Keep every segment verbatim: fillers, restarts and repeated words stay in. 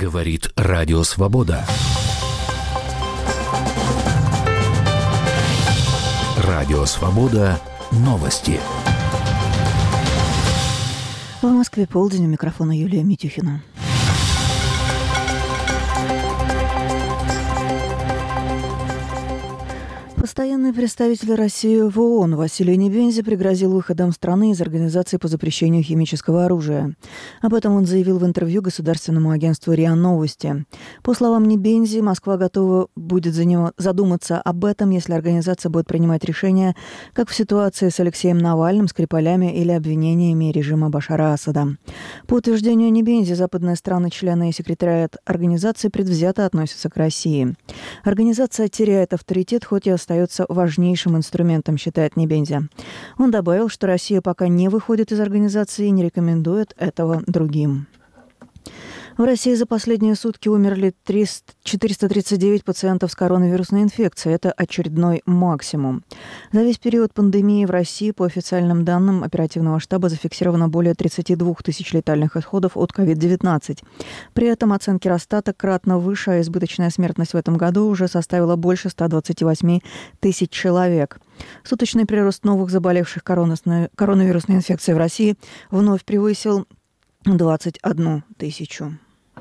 Говорит Радио Свобода. Радио Свобода. Новости. В Москве полдень, у микрофона Юлия Митюхина. Постоянный представитель России в ООН Василий Небензи пригрозил выходом страны из Организации по запрещению химического оружия. Об этом он заявил в интервью государственному агентству РИА Новости. По словам Небензи, Москва готова будет за него задуматься об этом, если организация будет принимать решения, как в ситуации с Алексеем Навальным, Скрипалями или обвинениями режима Башара Асада. По утверждению Небензи, западные страны, члены и секретариат организации предвзято относятся к России. Организация теряет авторитет, хоть и остается остается важнейшим инструментом, считает Небензи. Он добавил, что Россия пока не выходит из организации и не рекомендует этого другим. В России за последние сутки умерли четыреста тридцать девять пациентов с коронавирусной инфекцией. Это очередной максимум. За весь период пандемии в России, по официальным данным оперативного штаба, зафиксировано более тридцать два тысяч летальных исходов от ковид девятнадцать. При этом оценки Росстата кратно выше, а избыточная смертность в этом году уже составила больше ста двадцати восьми тысяч человек. Суточный прирост новых заболевших коронавирусной инфекцией в России вновь превысил двадцать одну тысячу.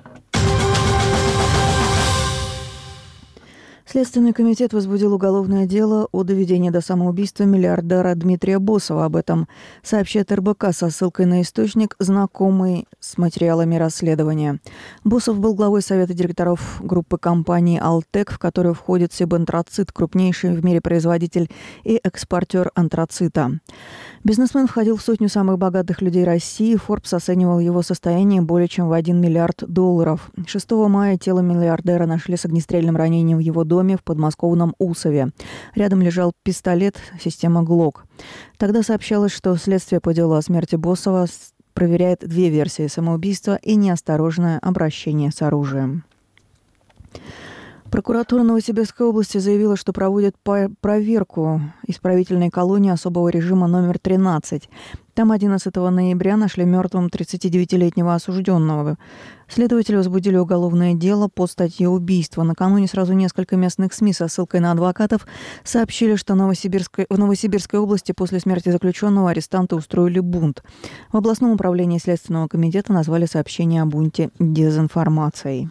Следственный комитет возбудил уголовное дело о доведении до самоубийства миллиардера Дмитрия Босова. Об этом сообщает эр бэ ка со ссылкой на источник, знакомый с материалами расследования. Босов был главой совета директоров группы компании «Алтек», в которую входит Сибантрацит, крупнейший в мире производитель и экспортер антрацита. Бизнесмен входил в сотню самых богатых людей России. Forbes оценивал его состояние более чем в один миллиард долларов. шестого мая тело миллиардера нашли с огнестрельным ранением в его доме в подмосковном Усове. Рядом лежал пистолет системы «Глок». Тогда сообщалось, что следствие по делу о смерти Босова проверяет две версии: самоубийства и неосторожное обращение с оружием. Прокуратура Новосибирской области заявила, что проводит проверку исправительной колонии особого режима номер тринадцать. Там одиннадцатого ноября нашли мертвым тридцатидевятилетнего осужденного. Следователи возбудили уголовное дело по статье «Убийство». Накануне сразу несколько местных СМИ со ссылкой на адвокатов сообщили, что Новосибирской, в Новосибирской области после смерти заключенного арестанты устроили бунт. В областном управлении Следственного комитета назвали сообщение о бунте дезинформацией.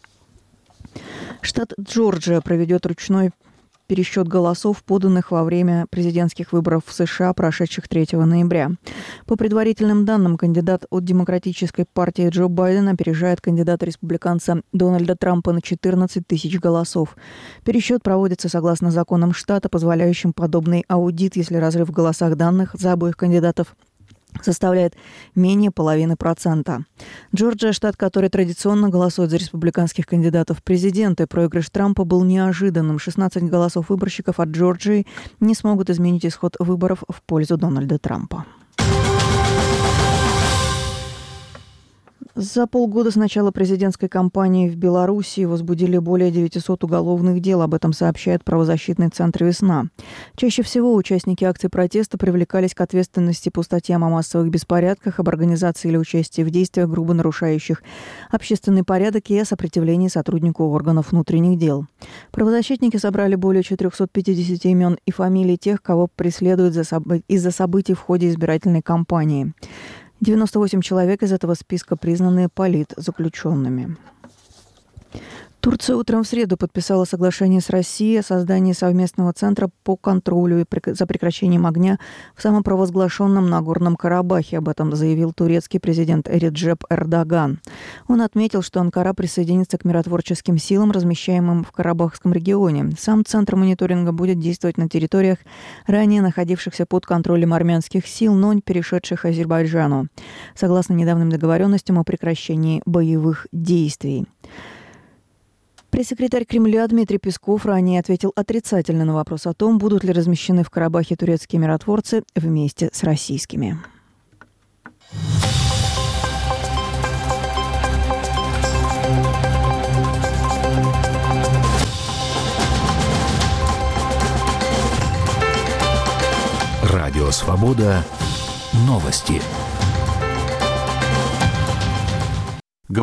Штат Джорджия проведет ручной пересчет голосов, поданных во время президентских выборов в США, прошедших третьего ноября. По предварительным данным, кандидат от Демократической партии Джо Байден опережает кандидата-республиканца Дональда Трампа на четырнадцать тысяч голосов. Пересчет проводится согласно законам штата, позволяющим подобный аудит, если разрыв в голосах данных за обоих кандидатов составляет менее половины процента. Джорджия – штат, который традиционно голосует за республиканских кандидатов в президенты. Проигрыш Трампа был неожиданным. шестнадцать голосов выборщиков от Джорджии не смогут изменить исход выборов в пользу Дональда Трампа. За полгода с начала президентской кампании в Белоруссии возбудили более девятисот уголовных дел. Об этом сообщает правозащитный центр «Весна». Чаще всего участники акций протеста привлекались к ответственности по статьям о массовых беспорядках, об организации или участии в действиях, грубо нарушающих общественный порядок, и о сопротивлении сотруднику органов внутренних дел. Правозащитники собрали более четырехсот пятидесяти имен и фамилий тех, кого преследуют за собы- из-за событий в ходе избирательной кампании. девяносто восемь человек из этого списка признаны политзаключенными. Турция утром в среду подписала соглашение с Россией о создании совместного центра по контролю за прекращением огня в самопровозглашенном Нагорном Карабахе. Об этом заявил турецкий президент Реджеп Эрдоган. Он отметил, что Анкара присоединится к миротворческим силам, размещаемым в Карабахском регионе. Сам центр мониторинга будет действовать на территориях, ранее находившихся под контролем армянских сил, но не перешедших Азербайджану, согласно недавним договоренностям о прекращении боевых действий. Пресс-секретарь Кремля Дмитрий Песков ранее ответил отрицательно на вопрос о том, будут ли размещены в Карабахе турецкие миротворцы вместе с российскими. Радио Свобода. Новости.